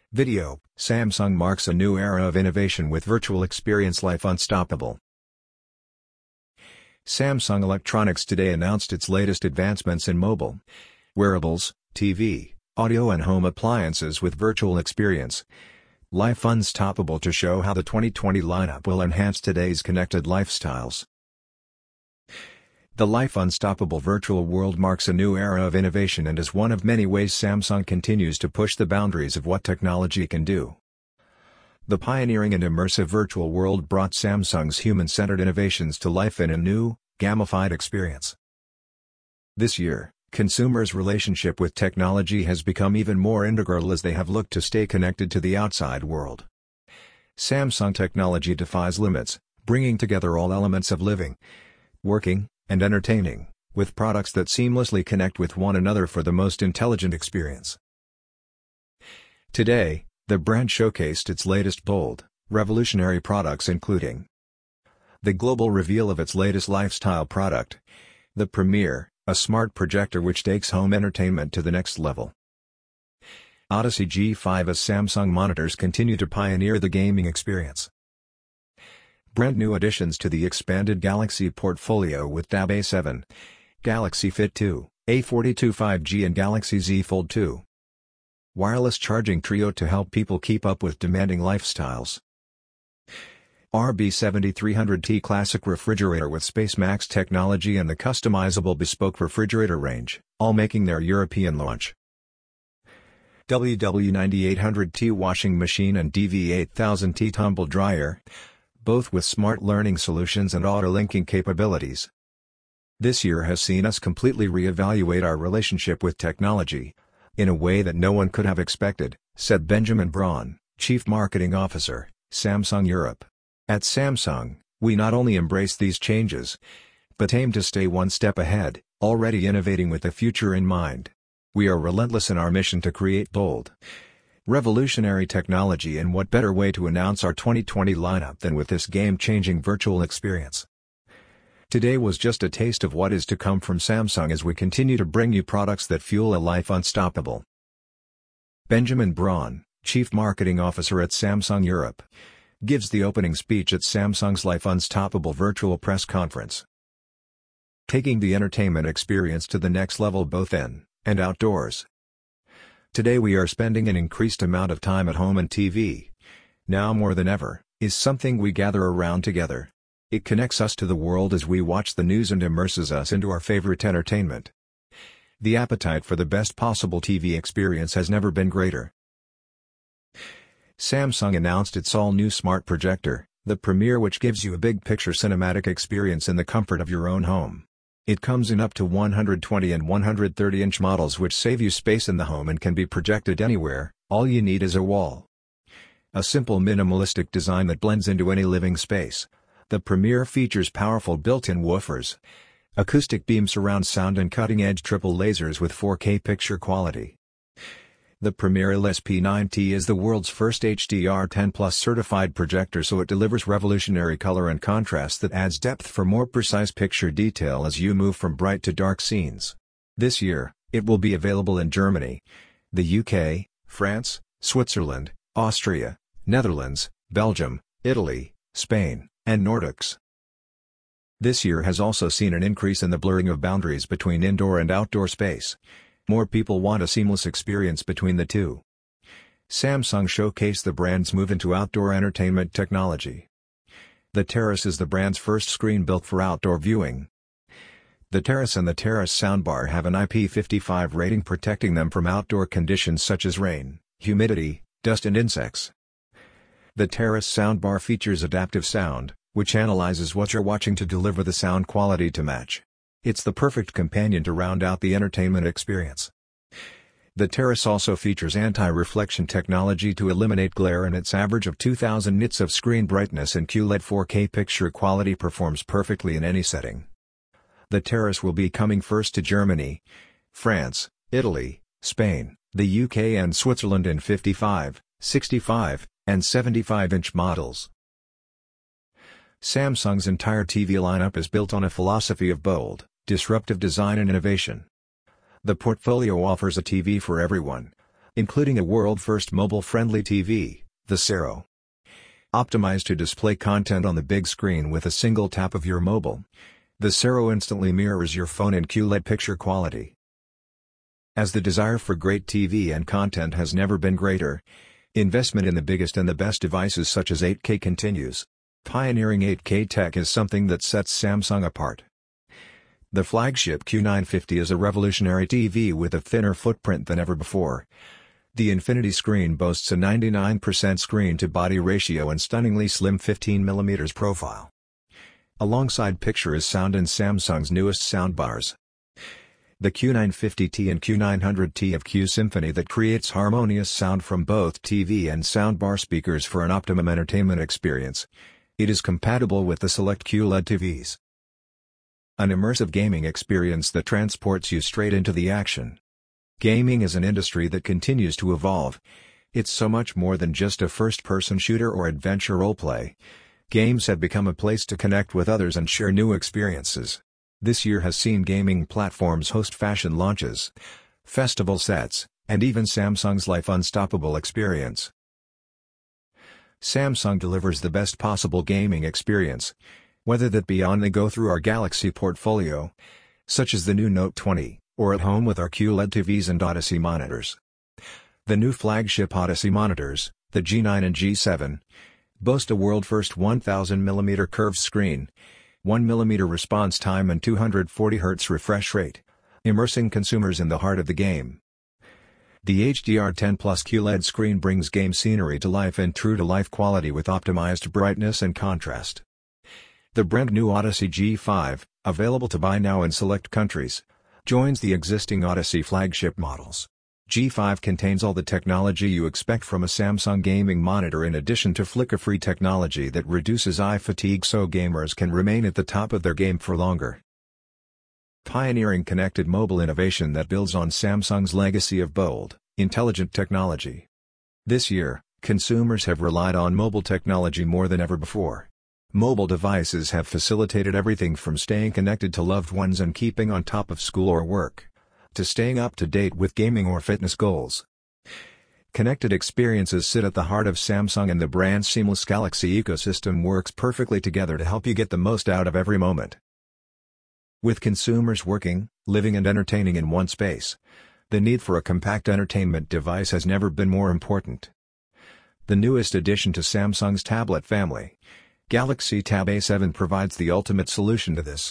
Video: Samsung marks a new era of innovation with virtual experience Life Unstoppable. Samsung Electronics today announced its latest advancements in mobile, wearables, TV, audio and home appliances with virtual experience Life Unstoppable to show how the 2020 lineup will enhance today's connected lifestyles. The Life Unstoppable virtual world marks a new era of innovation and is one of many ways Samsung continues to push the boundaries of what technology can do. The pioneering and immersive virtual world brought Samsung's human-centered innovations to life in a new, gamified experience. This year, consumers' relationship with technology has become even more integral as they have looked to stay connected to the outside world. Samsung technology defies limits, bringing together all elements of living, working, and entertaining, with products that seamlessly connect with one another for the most intelligent experience. Today, the brand showcased its latest bold, revolutionary products including the global reveal of its latest lifestyle product, the Premiere, a smart projector which takes home entertainment to the next level. Odyssey G5 as Samsung monitors continue to pioneer the gaming experience. Brand new additions to the expanded Galaxy portfolio with Tab A7, Galaxy Fit 2, A42 5G and Galaxy Z Fold 2. Wireless charging trio to help people keep up with demanding lifestyles. RB7300T classic refrigerator with SpaceMax technology and the customizable bespoke refrigerator range, all making their European launch. WW9800T washing machine and DV8000T tumble dryer, both with smart learning solutions and auto-linking capabilities. This year has seen us completely re-evaluate our relationship with technology, in a way that no one could have expected, said Benjamin Braun, Chief Marketing Officer, Samsung Europe. At Samsung, we not only embrace these changes, but aim to stay one step ahead, already innovating with the future in mind. We are relentless in our mission to create bold, revolutionary technology, and what better way to announce our 2020 lineup than with this game-changing virtual experience. Today was just a taste of what is to come from Samsung as we continue to bring you products that fuel a life unstoppable. Benjamin Braun, Chief Marketing Officer at Samsung Europe, gives the opening speech at Samsung's Life Unstoppable virtual press conference. Taking the entertainment experience to the next level both in and outdoors. Today we are spending an increased amount of time at home, and TV, now more than ever, is something we gather around together. It connects us to the world as we watch the news and immerses us into our favorite entertainment. The appetite for the best possible TV experience has never been greater. Samsung announced its all-new smart projector, the Premiere, which gives you a big-picture cinematic experience in the comfort of your own home. It comes in up to 120 and 130-inch models which save you space in the home and can be projected anywhere. All you need is a wall. A simple minimalistic design that blends into any living space. The Premiere features powerful built-in woofers, acoustic beam surround sound and cutting-edge triple lasers with 4K picture quality. The Premiere LSP9T is the world's first HDR10+ certified projector, so it delivers revolutionary color and contrast that adds depth for more precise picture detail as you move from bright to dark scenes. This year, it will be available in Germany, the UK, France, Switzerland, Austria, Netherlands, Belgium, Italy, Spain, and Nordics. This year has also seen an increase in the blurring of boundaries between indoor and outdoor space. More people want a seamless experience between the two. Samsung showcased the brand's move into outdoor entertainment technology. The Terrace is the brand's first screen built for outdoor viewing. The Terrace and the Terrace soundbar have an IP55 rating protecting them from outdoor conditions such as rain, humidity, dust and insects. The Terrace soundbar features adaptive sound, which analyzes what you're watching to deliver the sound quality to match. It's the perfect companion to round out the entertainment experience. The Terrace also features anti-reflection technology to eliminate glare, and its average of 2000 nits of screen brightness and QLED 4K picture quality performs perfectly in any setting. The Terrace will be coming first to Germany, France, Italy, Spain, the UK and Switzerland in 55, 65, and 75-inch models. Samsung's entire TV lineup is built on a philosophy of bold, disruptive design and innovation. The portfolio offers a TV for everyone. including a world-first mobile-friendly TV, the Sero. Optimized to display content on the big screen with a single tap of your mobile, the Sero instantly mirrors your phone in QLED picture quality. As the desire for great TV and content has never been greater, investment in the biggest and the best devices such as 8K continues. Pioneering 8K tech is something that sets Samsung apart. The flagship Q950 is a revolutionary TV with a thinner footprint than ever before. The Infinity screen boasts a 99% screen-to-body ratio and stunningly slim 15mm profile. Alongside picture is sound and Samsung's newest soundbars. The Q950T and Q900T have Q Symphony that creates harmonious sound from both TV and soundbar speakers for an optimum entertainment experience. It is compatible with the select QLED TVs. An immersive gaming experience that transports you straight into the action. Gaming is an industry that continues to evolve. It's so much more than just a first-person shooter or adventure roleplay. Games have become a place to connect with others and share new experiences. This year has seen gaming platforms host fashion launches, festival sets, and even Samsung's Life Unstoppable experience. Samsung delivers the best possible gaming experience, whether that be on the go through our Galaxy portfolio, such as the new Note 20, or at home with our QLED TVs and Odyssey monitors. The new flagship Odyssey monitors, the G9 and G7, boast a world-first 1000mm curved screen, 1mm response time and 240Hz refresh rate, immersing consumers in the heart of the game. The HDR10 Plus QLED screen brings game scenery to life in true-to-life quality with optimized brightness and contrast. The brand new Odyssey G5, available to buy now in select countries, joins the existing Odyssey flagship models. G5 contains all the technology you expect from a Samsung gaming monitor in addition to flicker-free technology that reduces eye fatigue so gamers can remain at the top of their game for longer. Pioneering connected mobile innovation that builds on Samsung's legacy of bold, intelligent technology. This year, consumers have relied on mobile technology more than ever before. Mobile devices have facilitated everything from staying connected to loved ones and keeping on top of school or work, to staying up to date with gaming or fitness goals. Connected experiences sit at the heart of Samsung, and the brand's seamless Galaxy ecosystem works perfectly together to help you get the most out of every moment. With consumers working, living and entertaining in one space, the need for a compact entertainment device has never been more important. The newest addition to Samsung's tablet family, Galaxy Tab A7, provides the ultimate solution to this.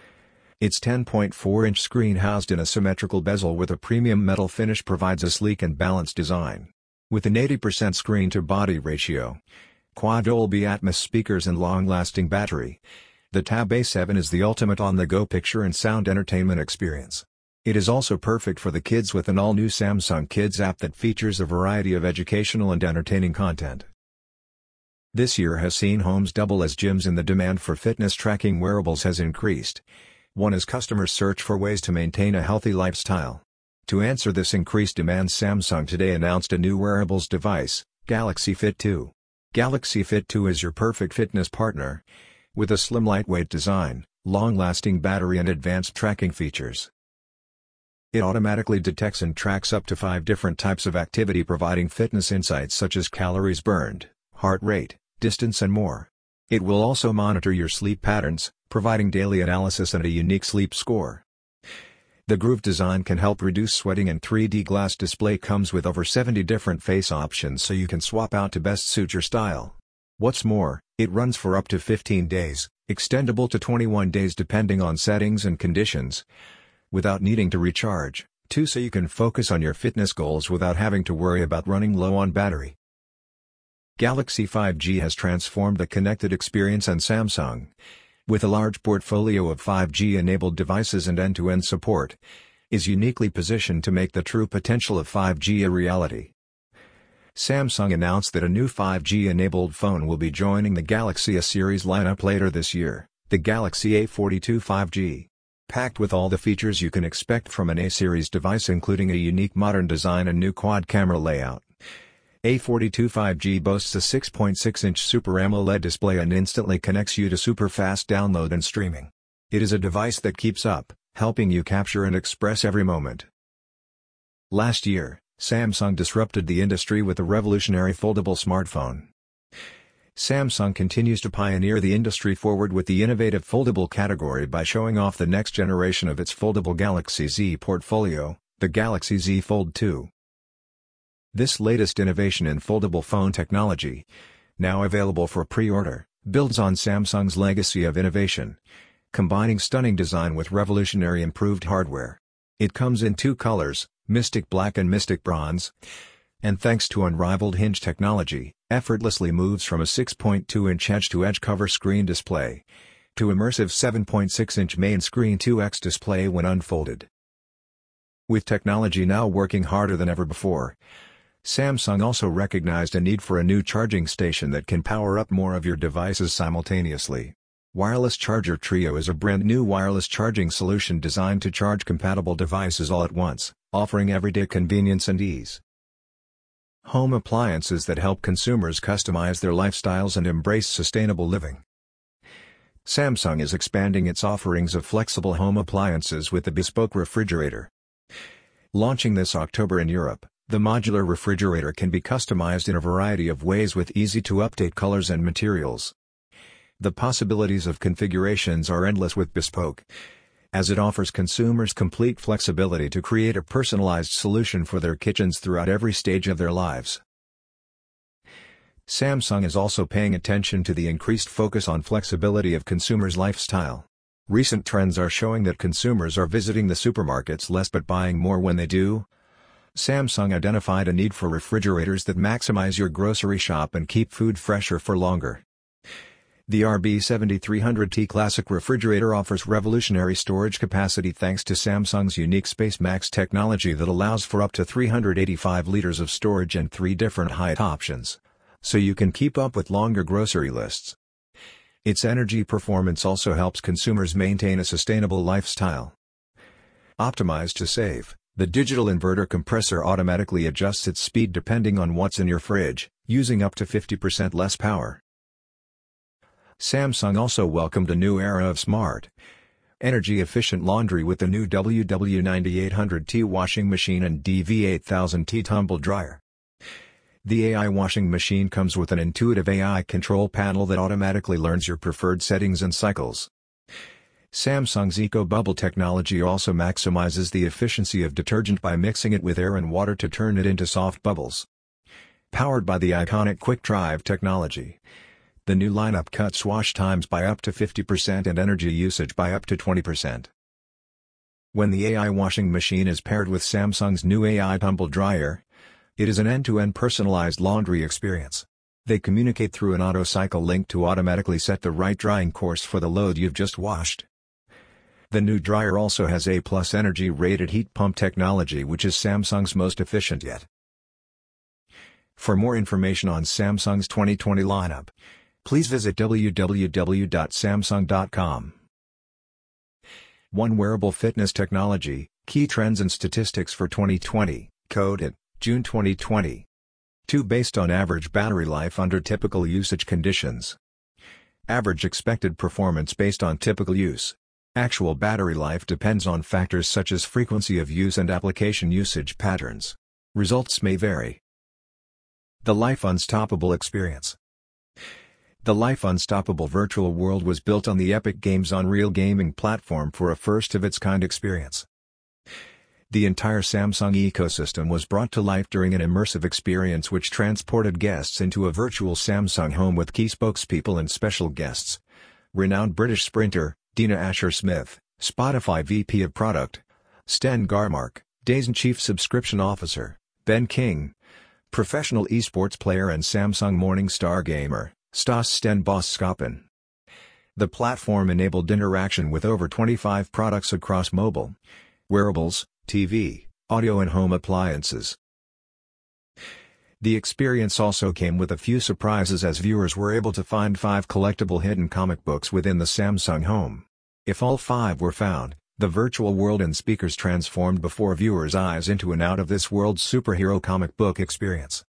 Its 10.4-inch screen housed in a symmetrical bezel with a premium metal finish provides a sleek and balanced design. With an 80% screen-to-body ratio, quad Dolby Atmos speakers and long-lasting battery, the Tab A7 is the ultimate on-the-go picture and sound entertainment experience. It is also perfect for the kids with an all-new Samsung Kids app that features a variety of educational and entertaining content. This year has seen homes double as gyms, and the demand for fitness tracking wearables has increased. One as customers search for ways to maintain a healthy lifestyle. To answer this increased demand, Samsung today announced a new wearables device, Galaxy Fit 2. Galaxy Fit 2 is your perfect fitness partner, with a slim lightweight design, long-lasting battery and advanced tracking features. It automatically detects and tracks up to 5 different types of activity, providing fitness insights such as calories burned, heart rate, distance and more. It will also monitor your sleep patterns, providing daily analysis and a unique sleep score. The Groove design can help reduce sweating, and 3D glass display comes with over 70 different face options so you can swap out to best suit your style. What's more, it runs for up to 15 days, extendable to 21 days depending on settings and conditions, without needing to recharge, too, so you can focus on your fitness goals without having to worry about running low on battery. Galaxy 5G has transformed the connected experience, and Samsung, with a large portfolio of 5G-enabled devices and end-to-end support, is uniquely positioned to make the true potential of 5G a reality. Samsung announced that a new 5G-enabled phone will be joining the Galaxy A series lineup later this year, the Galaxy A42 5G. Packed with all the features you can expect from an A series device, including a unique modern design and new quad-camera layout. A42 5G boasts a 6.6-inch Super AMOLED display and instantly connects you to super-fast download and streaming. It is a device that keeps up, helping you capture and express every moment. Last year, Samsung disrupted the industry with the revolutionary foldable smartphone. Samsung continues to pioneer the industry forward with the innovative foldable category by showing off the next generation of its foldable Galaxy Z portfolio, the Galaxy Z Fold 2. This latest innovation in foldable phone technology, now available for pre-order, builds on Samsung's legacy of innovation, combining stunning design with revolutionary improved hardware. It comes in two colors, Mystic Black and Mystic Bronze, and thanks to unrivaled hinge technology, effortlessly moves from a 6.2-inch edge-to-edge cover screen display to immersive 7.6-inch main screen 2x display when unfolded. With technology now working harder than ever before, Samsung also recognized a need for a new charging station that can power up more of your devices simultaneously. Wireless Charger Trio is a brand new wireless charging solution designed to charge compatible devices all at once, offering everyday convenience and ease. Home appliances that help consumers customize their lifestyles and embrace sustainable living. Samsung is expanding its offerings of flexible home appliances with the bespoke refrigerator. Launching this October in Europe, the modular refrigerator can be customized in a variety of ways with easy-to-update colors and materials. The possibilities of configurations are endless with Bespoke, as it offers consumers complete flexibility to create a personalized solution for their kitchens throughout every stage of their lives. Samsung is also paying attention to the increased focus on flexibility of consumers' lifestyle. Recent trends are showing that consumers are visiting the supermarkets less but buying more when they do. Samsung identified a need for refrigerators that maximize your grocery shop and keep food fresher for longer. The RB7300T Classic refrigerator offers revolutionary storage capacity thanks to Samsung's unique SpaceMax technology that allows for up to 385 liters of storage and 3 different height options, so you can keep up with longer grocery lists. Its energy performance also helps consumers maintain a sustainable lifestyle. Optimized to save, the digital inverter compressor automatically adjusts its speed depending on what's in your fridge, using up to 50% less power. Samsung also welcomed a new era of smart, energy-efficient laundry with the new WW9800T washing machine and DV8000T tumble dryer. The AI washing machine comes with an intuitive AI control panel that automatically learns your preferred settings and cycles. Samsung's Eco-Bubble technology also maximizes the efficiency of detergent by mixing it with air and water to turn it into soft bubbles. Powered by the iconic Quick Drive technology, the new lineup cuts wash times by up to 50% and energy usage by up to 20%. When the AI washing machine is paired with Samsung's new AI tumble dryer, it is an end-to-end personalized laundry experience. They communicate through an auto cycle link to automatically set the right drying course for the load you've just washed. The new dryer also has A+ energy rated heat pump technology, which is Samsung's most efficient yet. For more information on Samsung's 2020 lineup, please visit www.samsung.com. One Wearable Fitness Technology, Key Trends and Statistics for 2020, coded June 2020. 2. Based on average battery life under typical usage conditions. Average expected performance based on typical use. Actual battery life depends on factors such as frequency of use and application usage patterns. Results may vary. The Life Unstoppable Experience. The Life Unstoppable virtual world was built on the Epic Games Unreal gaming platform for a first-of-its-kind experience. The entire Samsung ecosystem was brought to life during an immersive experience which transported guests into a virtual Samsung home with key spokespeople and special guests. Renowned British sprinter, Dina Asher-Smith, Spotify VP of Product, Sten Garmark, DAZN Chief Subscription Officer, Ben King, professional esports player and Samsung Morningstar gamer, Stas Sten Boskapen. The platform enabled interaction with over 25 products across mobile, wearables, TV, audio and home appliances. The experience also came with a few surprises as viewers were able to find 5 collectible hidden comic books within the Samsung home. If all 5 were found, the virtual world and speakers transformed before viewers' eyes into an out-of-this-world superhero comic book experience.